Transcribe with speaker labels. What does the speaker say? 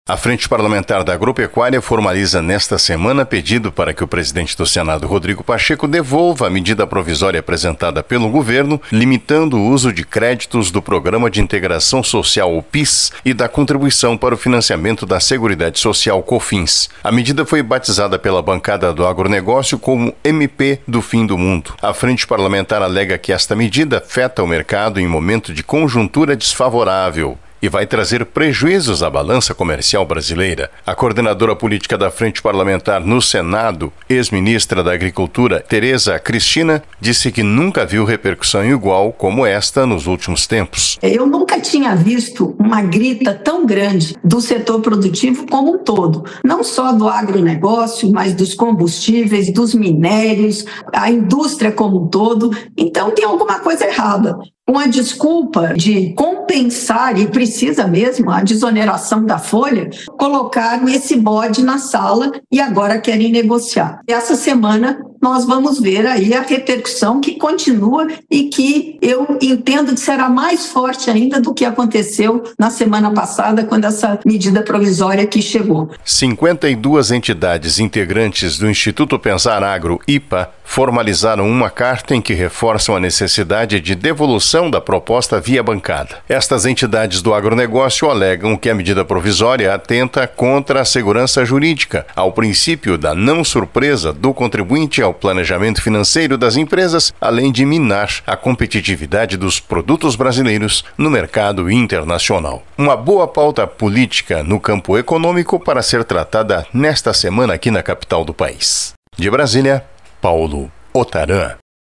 Speaker 1: A Frente Parlamentar da Agropecuária formaliza nesta semana pedido para que o presidente do Senado, Rodrigo Pacheco, devolva a medida provisória apresentada pelo governo, limitando o uso de créditos do Programa de Integração Social, o PIS, e da contribuição para o financiamento da Seguridade Social, COFINS. A medida foi batizada pela bancada do agronegócio como MP do fim do mundo. A Frente Parlamentar alega que esta medida afeta o mercado em momento de conjuntura desfavorável e vai trazer prejuízos à balança comercial brasileira. A coordenadora política da Frente Parlamentar no Senado, ex-ministra da Agricultura, Tereza Cristina, disse que nunca viu repercussão igual como esta nos últimos tempos.
Speaker 2: Eu nunca tinha visto uma grita tão grande do setor produtivo como um todo, não só do agronegócio, mas dos combustíveis, dos minérios, a indústria como um todo. Então tem alguma coisa errada. Com a desculpa de compensar, e precisa mesmo, a desoneração da folha, colocaram esse bode na sala e agora querem negociar. Essa semana nós vamos ver aí a repercussão que continua e que eu entendo que será mais forte ainda do que aconteceu na semana passada, quando essa medida provisória aqui chegou.
Speaker 1: 52 entidades integrantes do Instituto Pensar Agro, IPA, formalizaram uma carta em que reforçam a necessidade de devolução da proposta via bancada. Estas entidades do agronegócio alegam que a medida provisória atenta contra a segurança jurídica, ao princípio da não surpresa do contribuinte ao planejamento financeiro das empresas, além de minar a competitividade dos produtos brasileiros no mercado internacional. Uma boa pauta política no campo econômico para ser tratada nesta semana aqui na capital do país. De Brasília, Paulo Otarã.